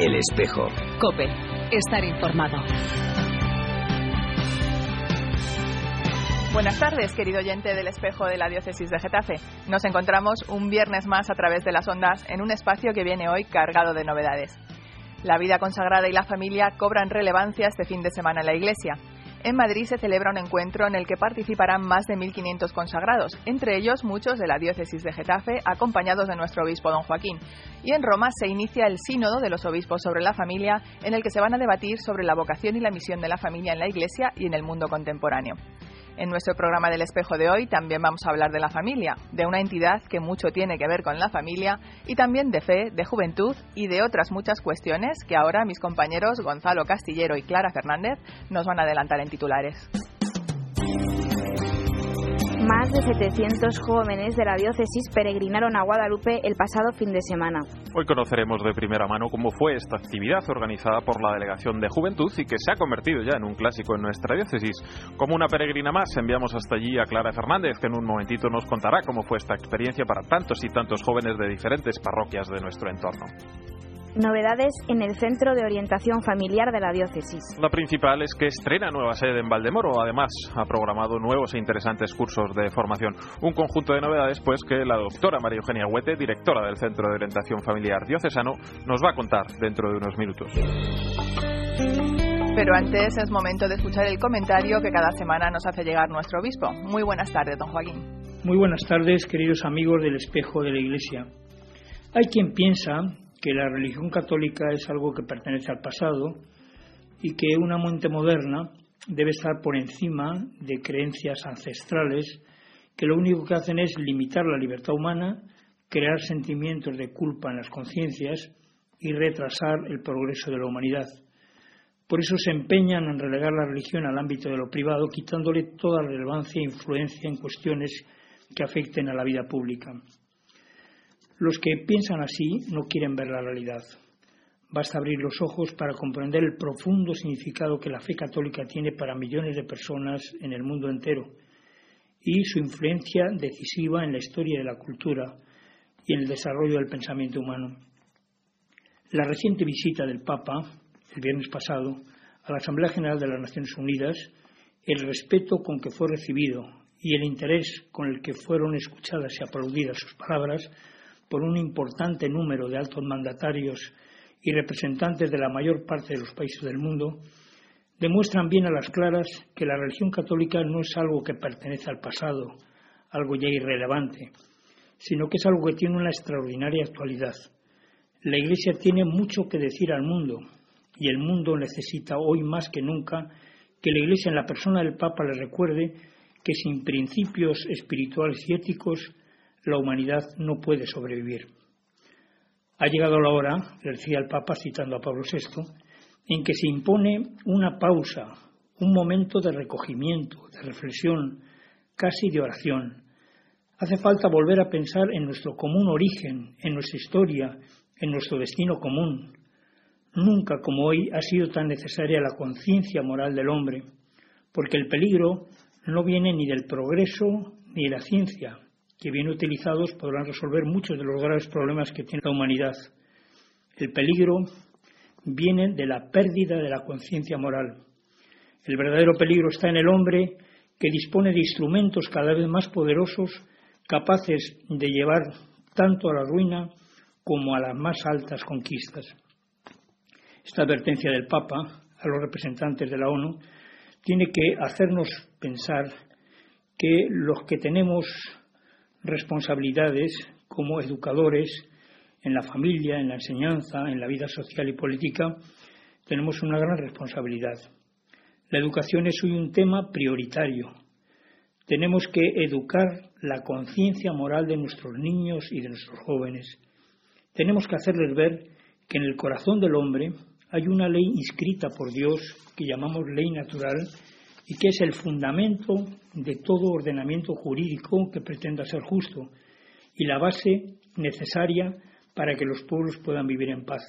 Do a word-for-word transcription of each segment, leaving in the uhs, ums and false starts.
El Espejo. COPE. Estar informado. Buenas tardes, querido oyente del Espejo de la Diócesis de Getafe. Nos encontramos un viernes más a través de las ondas en un espacio que viene hoy cargado de novedades. La vida consagrada y la familia cobran relevancia este fin de semana en la Iglesia. En Madrid se celebra un encuentro en el que participarán más de mil quinientos consagrados, entre ellos muchos de la Diócesis de Getafe, acompañados de nuestro obispo don Joaquín. Y en Roma se inicia el Sínodo de los Obispos sobre la Familia, en el que se van a debatir sobre la vocación y la misión de la familia en la Iglesia y en el mundo contemporáneo. En nuestro programa del Espejo de hoy también vamos a hablar de la familia, de una entidad que mucho tiene que ver con la familia, y también de fe, de juventud y de otras muchas cuestiones que ahora mis compañeros Gonzalo Castillero y Clara Fernández nos van a adelantar en titulares. Más de setecientos jóvenes de la diócesis peregrinaron a Guadalupe el pasado fin de semana. Hoy conoceremos de primera mano cómo fue esta actividad organizada por la Delegación de Juventud y que se ha convertido ya en un clásico en nuestra diócesis. Como una peregrina más, enviamos hasta allí a Clara Fernández, que en un momentito nos contará cómo fue esta experiencia para tantos y tantos jóvenes de diferentes parroquias de nuestro entorno. Novedades en el Centro de Orientación Familiar de la Diócesis. La principal es que estrena nueva sede en Valdemoro. Además, ha programado nuevos e interesantes cursos de formación. Un conjunto de novedades, pues, que la doctora María Eugenia Huete, directora del Centro de Orientación Familiar Diocesano, nos va a contar dentro de unos minutos. Pero antes es momento de escuchar el comentario que cada semana nos hace llegar nuestro obispo. Muy buenas tardes, don Joaquín. Muy buenas tardes, queridos amigos del Espejo de la Iglesia. Hay quien piensa que la religión católica es algo que pertenece al pasado y que una mente moderna debe estar por encima de creencias ancestrales que lo único que hacen es limitar la libertad humana, crear sentimientos de culpa en las conciencias y retrasar el progreso de la humanidad. Por eso se empeñan en relegar la religión al ámbito de lo privado, quitándole toda relevancia e influencia en cuestiones que afecten a la vida pública. Los que piensan así no quieren ver la realidad. Basta abrir los ojos para comprender el profundo significado que la fe católica tiene para millones de personas en el mundo entero y su influencia decisiva en la historia de la cultura y en el desarrollo del pensamiento humano. La reciente visita del Papa, el viernes pasado, a la Asamblea General de las Naciones Unidas, el respeto con que fue recibido y el interés con el que fueron escuchadas y aplaudidas sus palabras por un importante número de altos mandatarios y representantes de la mayor parte de los países del mundo, demuestran bien a las claras que la religión católica no es algo que pertenece al pasado, algo ya irrelevante, sino que es algo que tiene una extraordinaria actualidad. La Iglesia tiene mucho que decir al mundo, y el mundo necesita hoy más que nunca que la Iglesia en la persona del Papa le recuerde que sin principios espirituales y éticos la humanidad no puede sobrevivir. Ha llegado la hora, le decía el Papa citando a Pablo sexto, en que se impone una pausa, un momento de recogimiento, de reflexión, casi de oración. Hace falta volver a pensar en nuestro común origen, en nuestra historia, en nuestro destino común. Nunca como hoy ha sido tan necesaria la conciencia moral del hombre, porque el peligro no viene ni del progreso ni de la ciencia, que bien utilizados podrán resolver muchos de los graves problemas que tiene la humanidad. El peligro viene de la pérdida de la conciencia moral. El verdadero peligro está en el hombre que dispone de instrumentos cada vez más poderosos, capaces de llevar tanto a la ruina como a las más altas conquistas. Esta advertencia del Papa a los representantes de la ONU tiene que hacernos pensar que los que tenemos responsabilidades como educadores en la familia, en la enseñanza, en la vida social y política, tenemos una gran responsabilidad. La educación es hoy un tema prioritario. Tenemos que educar la conciencia moral de nuestros niños y de nuestros jóvenes. Tenemos que hacerles ver que en el corazón del hombre hay una ley inscrita por Dios que llamamos ley natural y que es el fundamento de todo ordenamiento jurídico que pretenda ser justo y la base necesaria para que los pueblos puedan vivir en paz.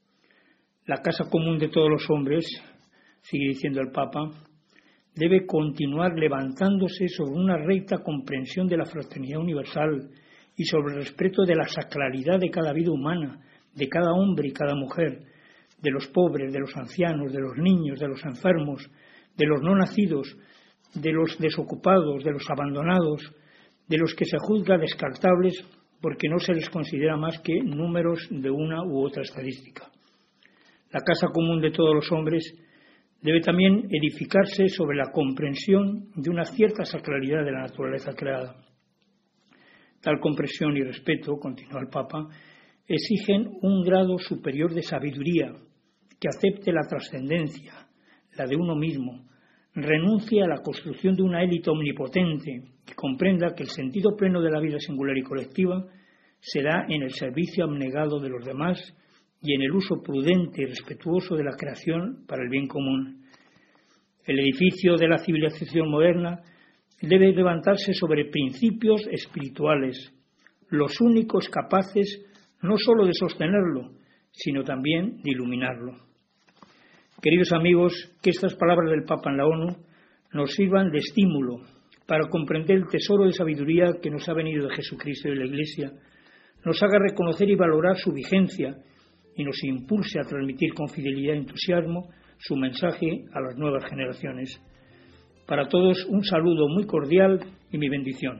La casa común de todos los hombres, sigue diciendo el Papa, debe continuar levantándose sobre una recta comprensión de la fraternidad universal y sobre el respeto de la sacralidad de cada vida humana, de cada hombre y cada mujer, de los pobres, de los ancianos, de los niños, de los enfermos, de los no nacidos, de los desocupados, de los abandonados, de los que se juzga descartables porque no se les considera más que números de una u otra estadística. La casa común de todos los hombres debe también edificarse sobre la comprensión de una cierta sacralidad de la naturaleza creada. Tal comprensión y respeto, continúa el Papa, exigen un grado superior de sabiduría que acepte la trascendencia, la de uno mismo, renuncie a la construcción de una élite omnipotente que comprenda que el sentido pleno de la vida singular y colectiva se da en el servicio abnegado de los demás y en el uso prudente y respetuoso de la creación para el bien común. El edificio de la civilización moderna debe levantarse sobre principios espirituales, los únicos capaces no sólo de sostenerlo, sino también de iluminarlo. Queridos amigos, que estas palabras del Papa en la ONU nos sirvan de estímulo para comprender el tesoro de sabiduría que nos ha venido de Jesucristo y de la Iglesia, nos haga reconocer y valorar su vigencia y nos impulse a transmitir con fidelidad y entusiasmo su mensaje a las nuevas generaciones. Para todos un saludo muy cordial y mi bendición.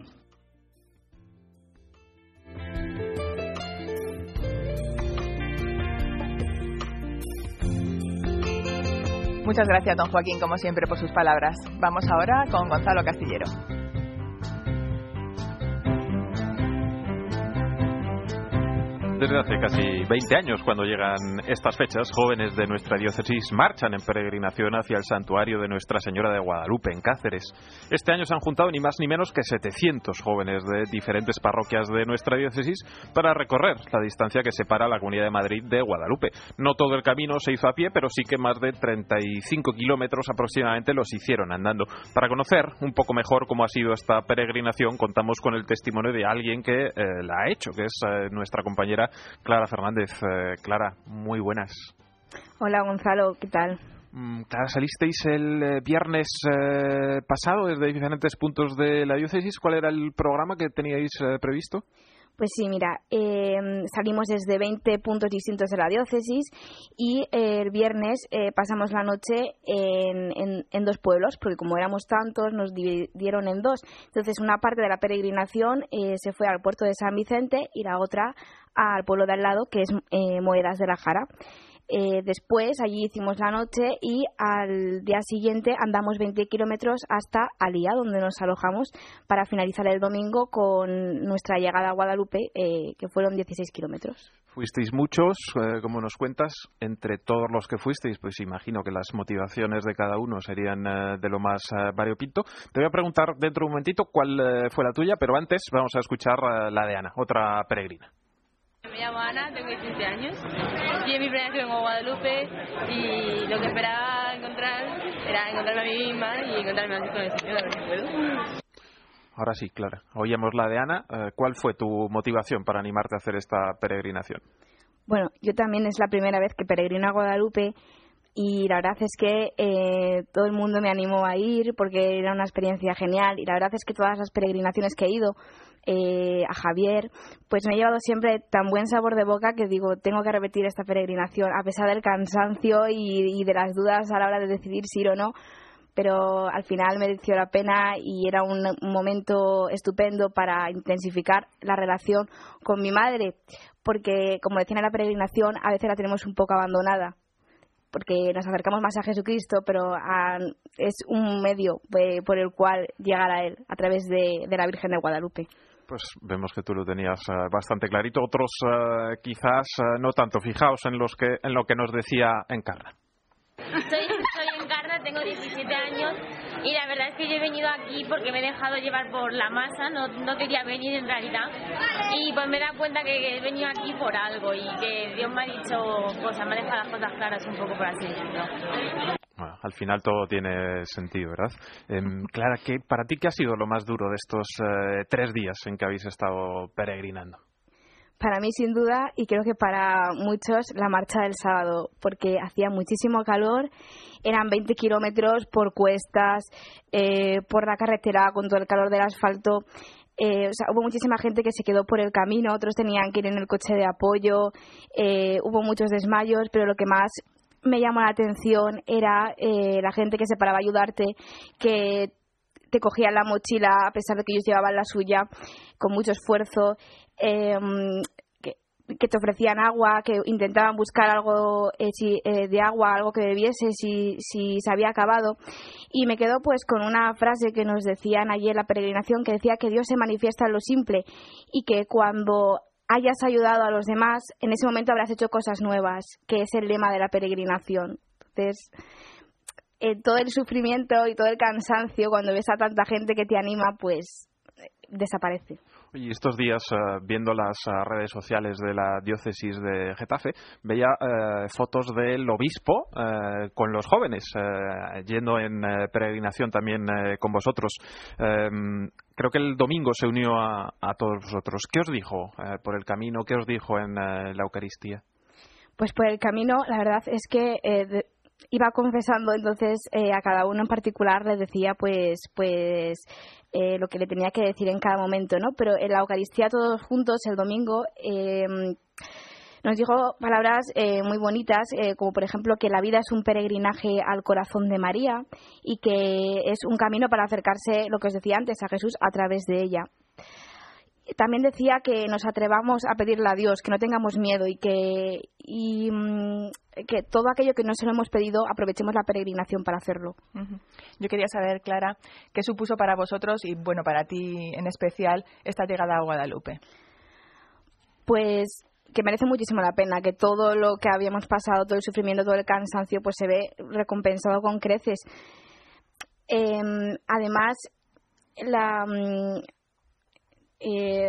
Muchas gracias, don Joaquín, como siempre, por sus palabras. Vamos ahora con Gonzalo Castillero. Desde hace casi veinte años, cuando llegan estas fechas, jóvenes de nuestra diócesis marchan en peregrinación hacia el santuario de Nuestra Señora de Guadalupe, en Cáceres. Este año se han juntado ni más ni menos que setecientos jóvenes de diferentes parroquias de nuestra diócesis para recorrer la distancia que separa la Comunidad de Madrid de Guadalupe. No todo el camino se hizo a pie, pero sí que más de treinta y cinco kilómetros aproximadamente los hicieron andando. Para conocer un poco mejor cómo ha sido esta peregrinación, contamos con el testimonio de alguien que eh, la ha hecho, que es eh, nuestra compañera Clara Fernández. Eh, Clara, muy buenas. Hola Gonzalo, ¿qué tal? Mm, Clara, salisteis el eh, viernes eh, pasado desde diferentes puntos de la diócesis. ¿Cuál era el programa que teníais eh, previsto? Pues sí, mira, eh, salimos desde veinte puntos distintos de la diócesis y eh, el viernes eh, pasamos la noche en, en, en dos pueblos, porque como éramos tantos nos dividieron en dos. Entonces una parte de la peregrinación eh, se fue al puerto de San Vicente y la otra al pueblo de al lado, que es eh, Moedas de la Jara. Eh, después allí hicimos la noche y al día siguiente andamos veinte kilómetros hasta Alía, donde nos alojamos para finalizar el domingo con nuestra llegada a Guadalupe, eh, que fueron dieciséis kilómetros. Fuisteis muchos, eh, como nos cuentas, entre todos los que fuisteis, pues imagino que las motivaciones de cada uno serían eh, de lo más eh, variopinto. Te voy a preguntar dentro de un momentito cuál eh, fue la tuya, pero antes vamos a escuchar eh, la de Ana, otra peregrina. Me llamo Ana, tengo diecisiete años y en mi primera vez que vengo a Guadalupe y lo que esperaba encontrar era encontrarme a mí misma y encontrarme así con el Señor, a ver si puedo. Ahora sí, Clara, oíamos la de Ana. ¿Cuál fue tu motivación para animarte a hacer esta peregrinación? Bueno, yo también es la primera vez que peregrino a Guadalupe y la verdad es que eh, todo el mundo me animó a ir porque era una experiencia genial y la verdad es que todas las peregrinaciones que he ido eh, a Javier, pues me he llevado siempre tan buen sabor de boca que digo, tengo que repetir esta peregrinación a pesar del cansancio y, y de las dudas a la hora de decidir si ir o no, pero al final mereció la pena y era un, un momento estupendo para intensificar la relación con mi madre, porque como decía en la peregrinación, a veces la tenemos un poco abandonada, porque nos acercamos más a Jesucristo, pero a, es un medio eh, por el cual llegar a Él, a través de, de la Virgen de Guadalupe. Pues vemos que tú lo tenías uh, bastante clarito. Otros uh, quizás uh, no tanto. Fijaos en, los que, en lo que nos decía Encarna. Soy, soy Encarna, tengo diecisiete años y la verdad es que yo he venido aquí porque me he dejado llevar por la masa, no, no quería venir en realidad y pues me he dado cuenta que he venido aquí por algo y que Dios me ha dicho, pues me ha dejado las cosas claras un poco por así decirlo. Bueno, al final todo tiene sentido, ¿verdad? Eh, Clara, ¿qué, para ti qué ha sido lo más duro de estos eh, tres días en que habéis estado peregrinando? Para mí, sin duda, y creo que para muchos, la marcha del sábado, porque hacía muchísimo calor, eran veinte kilómetros por cuestas, eh, por la carretera, con todo el calor del asfalto. Eh, o sea, hubo muchísima gente que se quedó por el camino, otros tenían que ir en el coche de apoyo, eh, hubo muchos desmayos, pero lo que más me llamó la atención era eh, la gente que se paraba a ayudarte, que te cogían la mochila a pesar de que ellos llevaban la suya con mucho esfuerzo, eh, que, que te ofrecían agua, que intentaban buscar algo eh, si, eh, de agua, algo que bebiese si, si se había acabado. Y me quedo pues con una frase que nos decían ayer en la peregrinación, que decía que Dios se manifiesta en lo simple y que cuando hayas ayudado a los demás, en ese momento habrás hecho cosas nuevas, que es el lema de la peregrinación. Entonces, eh, todo el sufrimiento y todo el cansancio, cuando ves a tanta gente que te anima, pues eh, desaparece. Y estos días, uh, viendo las uh, redes sociales de la diócesis de Getafe, veía uh, fotos del obispo uh, con los jóvenes, uh, yendo en uh, peregrinación también uh, con vosotros. Um, creo que el domingo se unió a, a todos vosotros. ¿Qué os dijo uh, por el camino? ¿Qué os dijo en uh, la Eucaristía? Pues por el camino, la verdad es que eh, de, iba confesando, entonces eh, a cada uno en particular le decía pues pues eh, lo que le tenía que decir en cada momento, ¿no? Pero en la Eucaristía todos juntos el domingo eh, nos dijo palabras eh, muy bonitas, eh, como por ejemplo que la vida es un peregrinaje al corazón de María y que es un camino para acercarse, lo que os decía antes, a Jesús a través de ella. También decía que nos atrevamos a pedirle a Dios, que no tengamos miedo y que, y, mmm, que todo aquello que no se lo hemos pedido, aprovechemos la peregrinación para hacerlo. Uh-huh. Yo quería saber, Clara, ¿qué supuso para vosotros y, bueno, para ti en especial, esta llegada a Guadalupe? Pues que merece muchísimo la pena, que todo lo que habíamos pasado, todo el sufrimiento, todo el cansancio, pues se ve recompensado con creces. Eh, además, la... Eh,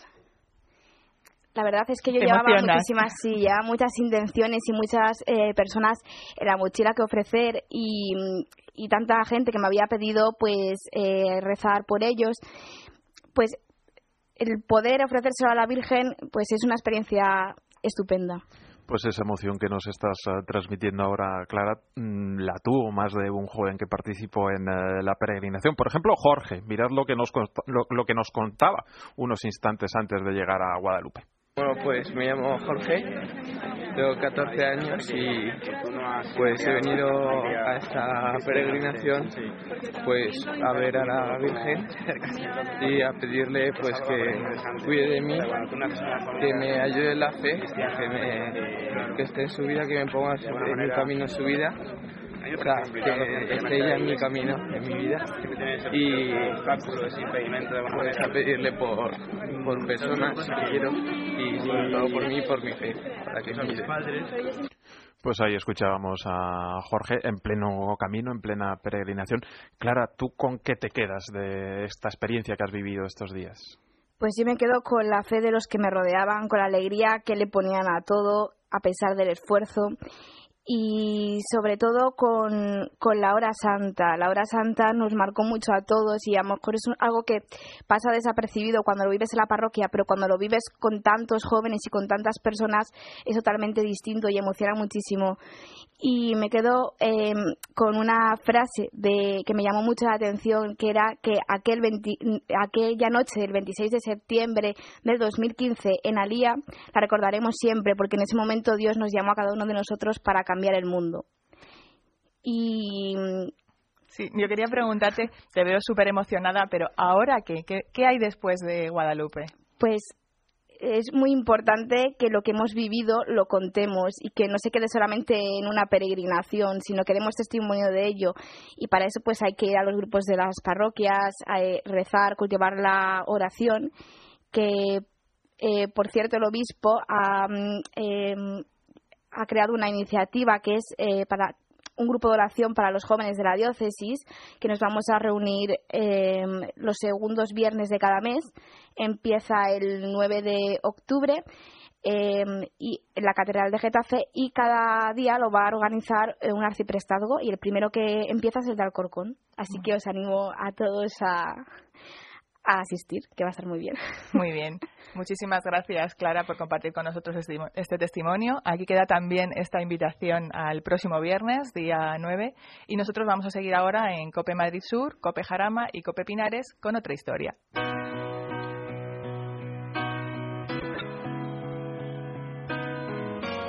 la verdad es que yo Te llevaba emocionas. muchísimas, sí, ya muchas intenciones y muchas eh, personas en la mochila que ofrecer y, y tanta gente que me había pedido pues eh, rezar por ellos. Pues el poder ofrecérselo a la Virgen pues es una experiencia estupenda. Pues esa emoción que nos estás uh, transmitiendo ahora, Clara, mmm, la tuvo más de un joven que participó en uh, la peregrinación. Por ejemplo, Jorge, mirad lo que nos lo, lo que nos contaba unos instantes antes de llegar a Guadalupe. Bueno, pues me llamo Jorge, tengo catorce años y pues he venido a esta peregrinación pues a ver a la Virgen y a pedirle pues que cuide de mí, que me ayude en la fe, que, me, que esté en su vida, que me ponga en mi camino en su vida. O sea, que esté ella en mi camino, en mi vida, y pues a pedirle por, por personas que quiero y sobre todo por mí y por mi fe, para que me ayude. Pues ahí escuchábamos a Jorge en pleno camino, en plena peregrinación. Clara, ¿tú con qué te quedas de esta experiencia que has vivido estos días? Pues yo me quedo con la fe de los que me rodeaban, con la alegría que le ponían a todo, a pesar del esfuerzo. Y sobre todo con, con la hora santa. La hora santa nos marcó mucho a todos y a lo mejor es un, algo que pasa desapercibido cuando lo vives en la parroquia, pero cuando lo vives con tantos jóvenes y con tantas personas es totalmente distinto y emociona muchísimo. Y me quedo eh, con una frase de que me llamó mucho la atención, que era que aquel veinte, aquella noche del veintiséis de septiembre del dos mil quince en Alía la recordaremos siempre, porque en ese momento Dios nos llamó a cada uno de nosotros para cambiar el mundo. Y sí, yo quería preguntarte, te veo súper emocionada, pero ¿ahora qué? qué? ¿Qué hay después de Guadalupe? Pues es muy importante que lo que hemos vivido lo contemos y que no se quede solamente en una peregrinación, sino que demos testimonio de ello. Y para eso pues hay que ir a los grupos de las parroquias, a rezar, cultivar la oración, que eh, por cierto el obispo ha, eh, ha creado una iniciativa que es eh, para un grupo de oración para los jóvenes de la diócesis, que nos vamos a reunir eh, los segundos viernes de cada mes. Empieza el nueve de octubre eh, y en la Catedral de Getafe, y cada día lo va a organizar un arciprestazgo, y el primero que empieza es el de Alcorcón. Así que os animo a todos a, a asistir, que va a estar muy bien. Muy bien. Muchísimas gracias, Clara, por compartir con nosotros este, este testimonio. Aquí queda también esta invitación al próximo viernes, día nueve, y nosotros vamos a seguir ahora en COPE Madrid Sur, COPE Jarama y COPE Pinares con otra historia.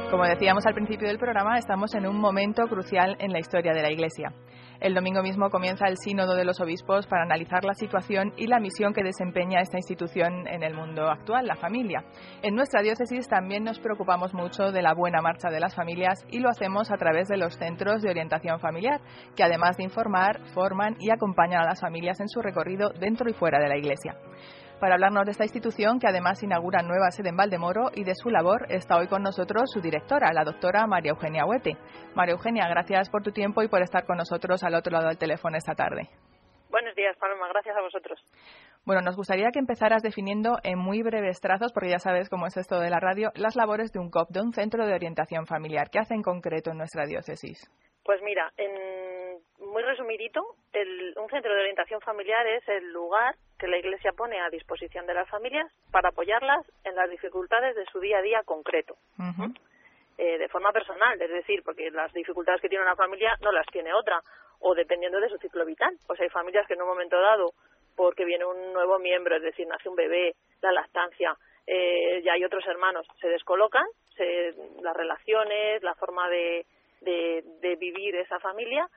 Como decíamos al principio del programa, estamos en un momento crucial en la historia de la Iglesia. El domingo mismo comienza el Sínodo de los Obispos para analizar la situación y la misión que desempeña esta institución en el mundo actual, la familia. En nuestra diócesis también nos preocupamos mucho de la buena marcha de las familias y lo hacemos a través de los centros de orientación familiar, que además de informar, forman y acompañan a las familias en su recorrido dentro y fuera de la Iglesia. Para hablarnos de esta institución, que además inaugura nueva sede en Valdemoro, y de su labor, está hoy con nosotros su directora, la doctora María Eugenia Huete. María Eugenia, gracias por tu tiempo y por estar con nosotros al otro lado del teléfono esta tarde. Buenos días, Paloma. Gracias a vosotros. Bueno, nos gustaría que empezaras definiendo en muy breves trazos, porque ya sabes cómo es esto de la radio, las labores de un C O F, de un Centro de Orientación Familiar. ¿Qué hace en concreto en nuestra diócesis? Pues mira, en muy resumidito, el, un centro de orientación familiar es el lugar que la Iglesia pone a disposición de las familias para apoyarlas en las dificultades de su día a día concreto, uh-huh. eh, de forma personal, es decir, porque las dificultades que tiene una familia no las tiene otra, o dependiendo de su ciclo vital. Pues hay familias que en un momento dado, porque viene un nuevo miembro, es decir, nace un bebé, la lactancia, eh, ya hay otros hermanos, se descolocan, se, las relaciones, la forma de De, de vivir esa familia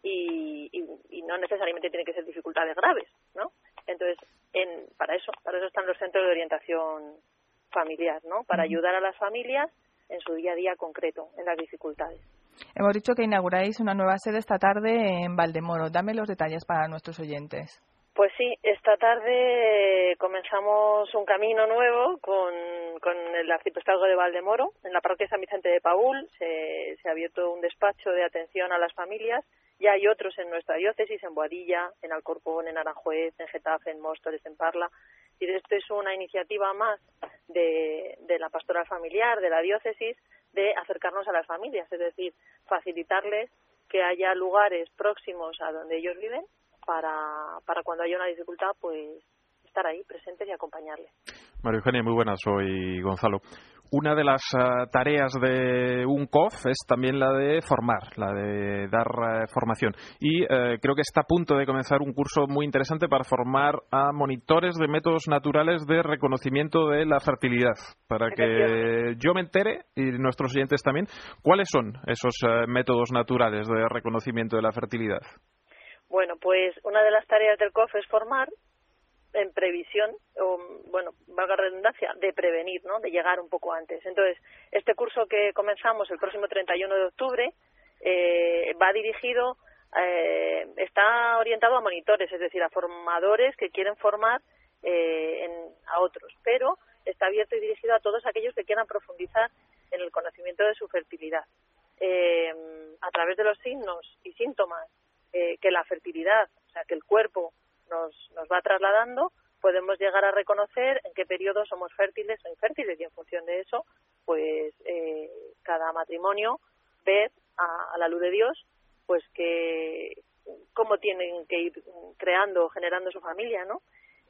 y, y, y no necesariamente tiene que ser dificultades graves, ¿no? Entonces, en, para eso, para eso están los centros de orientación familiar, ¿no? Para ayudar a las familias en su día a día concreto, en las dificultades. Hemos dicho que inauguráis una nueva sede esta tarde en Valdemoro. Dame los detalles para nuestros oyentes. Pues sí, esta tarde comenzamos un camino nuevo con, con el arciprestazgo de Valdemoro. En la parroquia San Vicente de Paúl se, se ha abierto un despacho de atención a las familias. Ya hay otros en nuestra diócesis, en Boadilla, en Alcorcón, en Aranjuez, en Getafe, en Móstoles, en Parla. Y esto es una iniciativa más de, de la pastoral familiar, de la diócesis, de acercarnos a las familias, es decir, facilitarles que haya lugares próximos a donde ellos viven, para para cuando haya una dificultad, pues estar ahí presentes y acompañarles. María Eugenia, muy buenas, soy Gonzalo. Una de las uh, tareas de un C O F es también la de formar, la de dar uh, formación. Y uh, creo que está a punto de comenzar un curso muy interesante para formar a monitores de métodos naturales de reconocimiento de la fertilidad. Para que yo me entere, y nuestros oyentes también, ¿cuáles son esos uh, métodos naturales de reconocimiento de la fertilidad? Bueno, pues una de las tareas del C O F es formar en previsión, o bueno, valga la redundancia, de prevenir, ¿no? De llegar un poco antes. Entonces, este curso que comenzamos el próximo treinta y uno de octubre eh, va dirigido, eh, está orientado a monitores, es decir, a formadores que quieren formar eh, en, a otros, pero está abierto y dirigido a todos aquellos que quieran profundizar en el conocimiento de su fertilidad. Eh, a través de los signos y síntomas Eh, que la fertilidad, o sea, que el cuerpo nos, nos va trasladando, podemos llegar a reconocer en qué periodo somos fértiles o infértiles, y en función de eso, pues eh, cada matrimonio ver a, a la luz de Dios, pues que cómo tienen que ir creando, generando su familia, ¿no?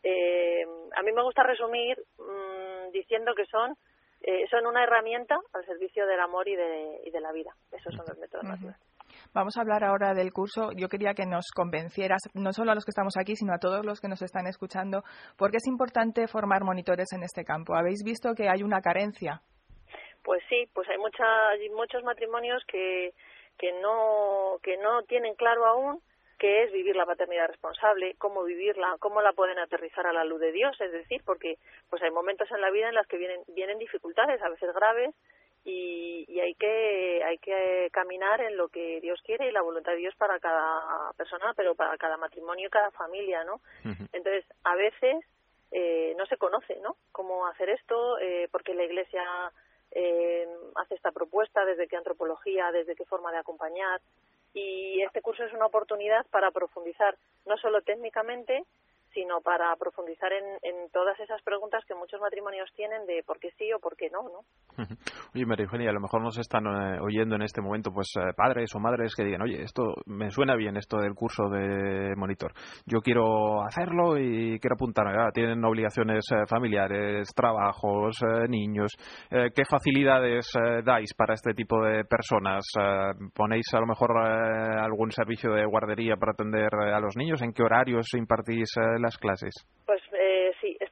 Eh, a mí me gusta resumir mmm, diciendo que son eh, son una herramienta al servicio del amor y de, y de la vida. Esos son los métodos naturales. Vamos a hablar ahora del curso. Yo quería que nos convencieras, no solo a los que estamos aquí, sino a todos los que nos están escuchando, porque es importante formar monitores en este campo. ¿Habéis visto que hay una carencia? Pues sí, pues hay, mucha, hay muchos matrimonios que, que, no, que no tienen claro aún qué es vivir la paternidad responsable, cómo vivirla, cómo la pueden aterrizar a la luz de Dios. Es decir, porque pues hay momentos en la vida en los que vienen, vienen dificultades, a veces graves, Y, y hay que hay que caminar en lo que Dios quiere y la voluntad de Dios para cada persona, pero para cada matrimonio y cada familia, ¿no? Uh-huh. Entonces, a veces eh, no se conoce, ¿no? Cómo hacer esto, eh, porque la Iglesia eh, hace esta propuesta, desde qué antropología, desde qué forma de acompañar, y este curso es una oportunidad para profundizar, no solo técnicamente, sino para profundizar en, en todas esas preguntas que muchos matrimonios tienen de por qué sí o por qué no, ¿no? Oye, María Eugenia, a lo mejor nos están eh, oyendo en este momento pues eh, padres o madres que digan, oye, esto me suena bien, esto del curso de monitor. Yo quiero hacerlo y quiero apuntarme. Ah, tienen obligaciones eh, familiares, trabajos, eh, niños. Eh, ¿Qué facilidades eh, dais para este tipo de personas? Eh, ¿Ponéis a lo mejor eh, algún servicio de guardería para atender eh, a los niños? ¿En qué horarios impartís eh, las clases? Pues eh, sí,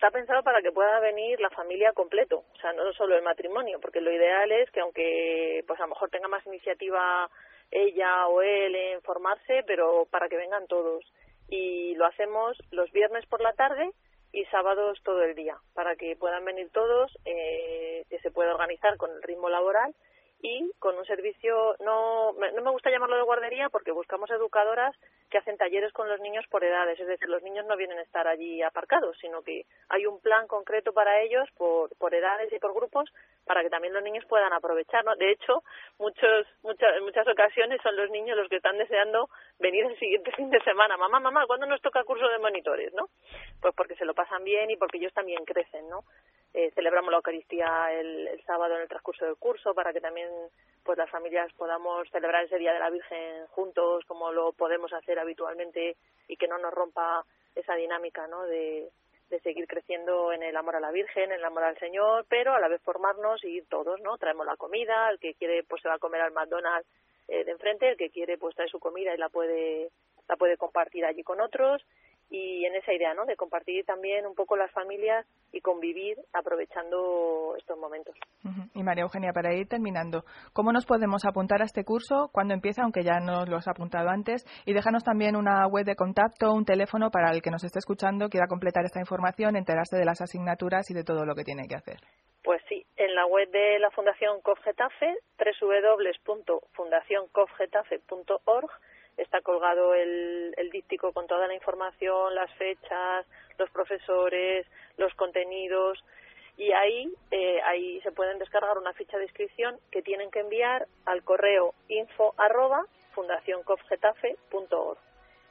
está pensado para que pueda venir la familia completo, o sea, no solo el matrimonio, porque lo ideal es que aunque pues a lo mejor tenga más iniciativa ella o él en formarse, pero para que vengan todos. Y lo hacemos los viernes por la tarde y sábados todo el día, para que puedan venir todos, eh, que se pueda organizar con el ritmo laboral y con un servicio, no, no me gusta llamarlo de guardería porque buscamos educadoras que hacen talleres con los niños por edades, es decir, los niños no vienen a estar allí aparcados, sino que hay un plan concreto para ellos por, por edades y por grupos para que también los niños puedan aprovechar, ¿no? De hecho, muchos, muchas, en muchas ocasiones son los niños los que están deseando venir el siguiente fin de semana. Mamá, mamá, ¿cuándo nos toca curso de monitores, no? Pues porque se lo pasan bien y porque ellos también crecen, ¿no? Eh, celebramos la Eucaristía el, el sábado en el transcurso del curso para que también pues las familias podamos celebrar ese Día de la Virgen juntos como lo podemos hacer habitualmente y que no nos rompa esa dinámica, ¿no? de, de seguir creciendo en el amor a la Virgen, en el amor al Señor, pero a la vez formarnos y ir todos, ¿no? Traemos la comida, el que quiere pues se va a comer al McDonald's eh, de enfrente, el que quiere pues trae su comida y la puede la puede compartir allí con otros. Y en esa idea, ¿no?, de compartir también un poco las familias y convivir aprovechando estos momentos. Uh-huh. Y María Eugenia, para ir terminando, ¿cómo nos podemos apuntar a este curso? ¿Cuándo empieza? Aunque ya nos lo has apuntado antes. Y déjanos también una web de contacto, un teléfono para el que nos esté escuchando, quiera completar esta información, enterarse de las asignaturas y de todo lo que tiene que hacer. Pues sí, en la web de la Fundación C O F Getafe, doble u doble u doble u punto fundación cof getafe punto org, está colgado el, el díptico con toda la información, las fechas, los profesores, los contenidos, y ahí, eh, ahí se pueden descargar una ficha de inscripción que tienen que enviar al correo info arroba fundación cof getafe punto org.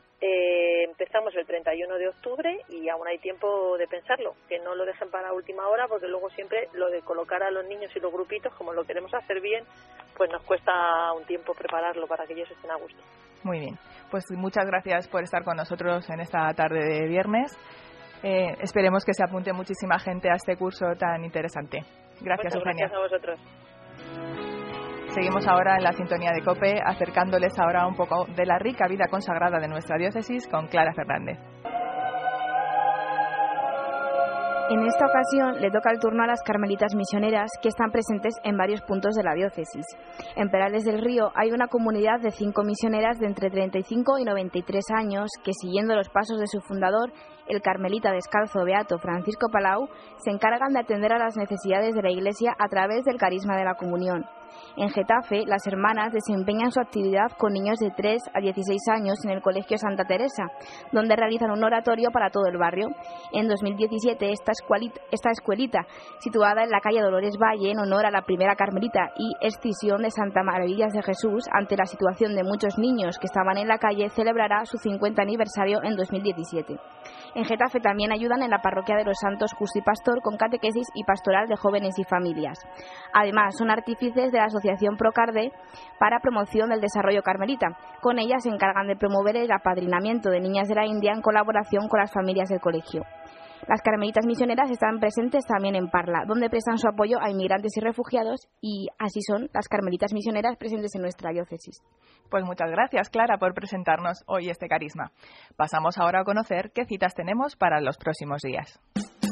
Eh, empezamos el treinta y uno de octubre y aún hay tiempo de pensarlo, que no lo dejen para última hora, porque luego siempre lo de colocar a los niños y los grupitos, como lo queremos hacer bien, pues nos cuesta un tiempo prepararlo para que ellos estén a gusto. Muy bien, pues muchas gracias por estar con nosotros en esta tarde de viernes. Eh, esperemos que se apunte muchísima gente a este curso tan interesante. Gracias, Muchas Eugenia. Gracias a vosotros. Seguimos ahora en la sintonía de COPE, acercándoles ahora un poco de la rica vida consagrada de nuestra diócesis con Clara Fernández. En esta ocasión le toca el turno a las carmelitas misioneras que están presentes en varios puntos de la diócesis. En Perales del Río hay una comunidad de cinco misioneras de entre treinta y cinco y noventa y tres años que, siguiendo los pasos de su fundador, el carmelita descalzo beato Francisco Palau, se encargan de atender a las necesidades de la Iglesia a través del carisma de la comunión. En Getafe, las hermanas desempeñan su actividad con niños de tres a dieciséis años en el Colegio Santa Teresa, donde realizan un oratorio para todo el barrio. En dos mil diecisiete, esta escuelita, esta escuelita, situada en la calle Dolores Valle, en honor a la primera carmelita y escisión de Santa Maravillas de Jesús, ante la situación de muchos niños que estaban en la calle, celebrará su cincuenta aniversario en dos mil diecisiete. En Getafe también ayudan en la parroquia de los Santos Justo y Pastor con catequesis y pastoral de jóvenes y familias. Además, son artífices de la Asociación Procarde para promoción del desarrollo carmelita. Con ella se encargan de promover el apadrinamiento de niñas de la India en colaboración con las familias del colegio. Las carmelitas misioneras están presentes también en Parla, donde prestan su apoyo a inmigrantes y refugiados, y así son las carmelitas misioneras presentes en nuestra diócesis. Pues muchas gracias, Clara, por presentarnos hoy este carisma. Pasamos ahora a conocer qué citas tenemos para los próximos días.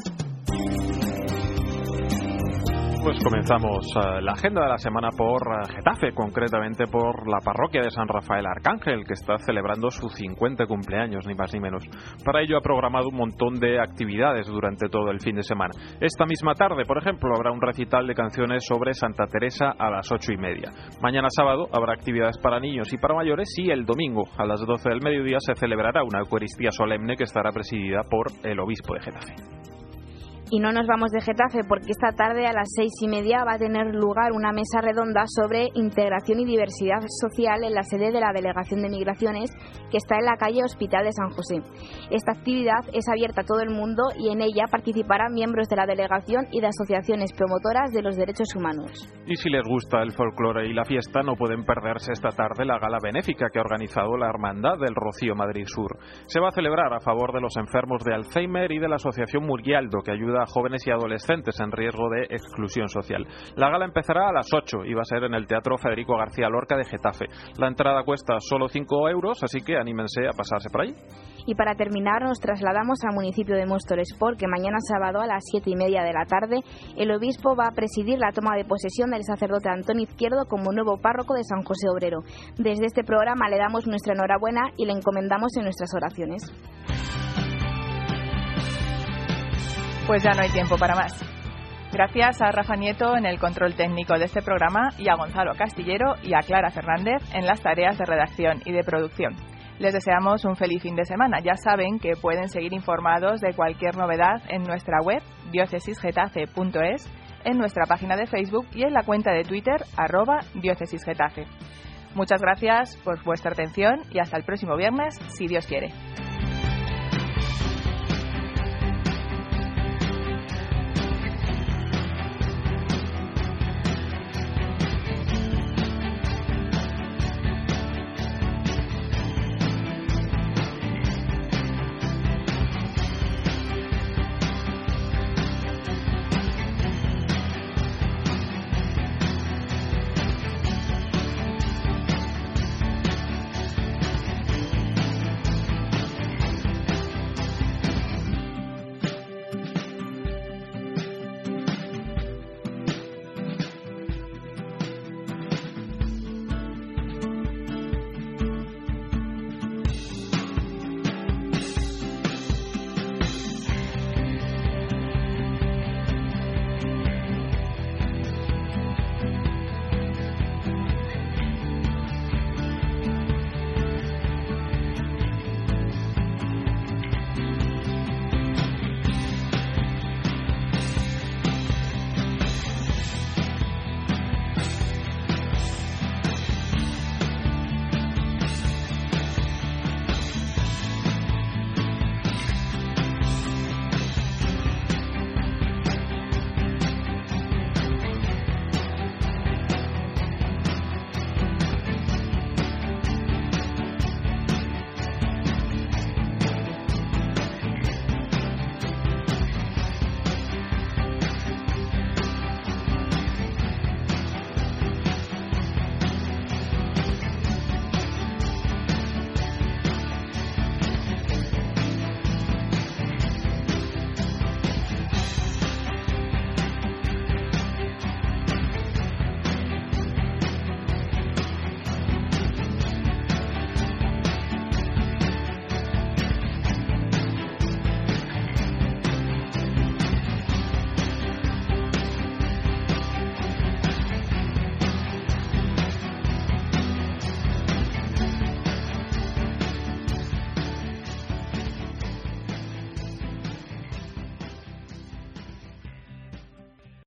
Pues comenzamos uh, la agenda de la semana por uh, Getafe, concretamente por la parroquia de San Rafael Arcángel, que está celebrando su cincuenta cumpleaños, ni más ni menos. Para ello ha programado un montón de actividades durante todo el fin de semana. Esta misma tarde, por ejemplo, habrá un recital de canciones sobre Santa Teresa a las ocho y media. Mañana sábado habrá actividades para niños y para mayores, y el domingo a las doce del mediodía se celebrará una Eucaristía solemne que estará presidida por el obispo de Getafe. Y no nos vamos de Getafe, porque esta tarde a las seis y media va a tener lugar una mesa redonda sobre integración y diversidad social en la sede de la Delegación de Migraciones, que está en la calle Hospital de San José. Esta actividad es abierta a todo el mundo y en ella participarán miembros de la delegación y de asociaciones promotoras de los derechos humanos. Y si les gusta el folclore y la fiesta, no pueden perderse esta tarde la gala benéfica que ha organizado la Hermandad del Rocío Madrid Sur. Se va a celebrar a favor de los enfermos de Alzheimer y de la Asociación Murialdo, que ayuda ayuda a jóvenes y adolescentes en riesgo de exclusión social. La gala empezará a las ocho y va a ser en el Teatro Federico García Lorca de Getafe. La entrada cuesta solo cinco euros, así que anímense a pasarse por allí. Y para terminar nos trasladamos al municipio de Móstoles porque mañana sábado a las siete y media de la tarde el obispo va a presidir la toma de posesión del sacerdote Antonio Izquierdo como nuevo párroco de San José Obrero. Desde este programa le damos nuestra enhorabuena y le encomendamos en nuestras oraciones. Pues ya no hay tiempo para más. Gracias a Rafa Nieto en el control técnico de este programa y a Gonzalo Castillero y a Clara Fernández en las tareas de redacción y de producción. Les deseamos un feliz fin de semana. Ya saben que pueden seguir informados de cualquier novedad en nuestra web diócesis getafe punto es, en nuestra página de Facebook y en la cuenta de Twitter arroba diócesis getafe. Muchas gracias por vuestra atención y hasta el próximo viernes, si Dios quiere.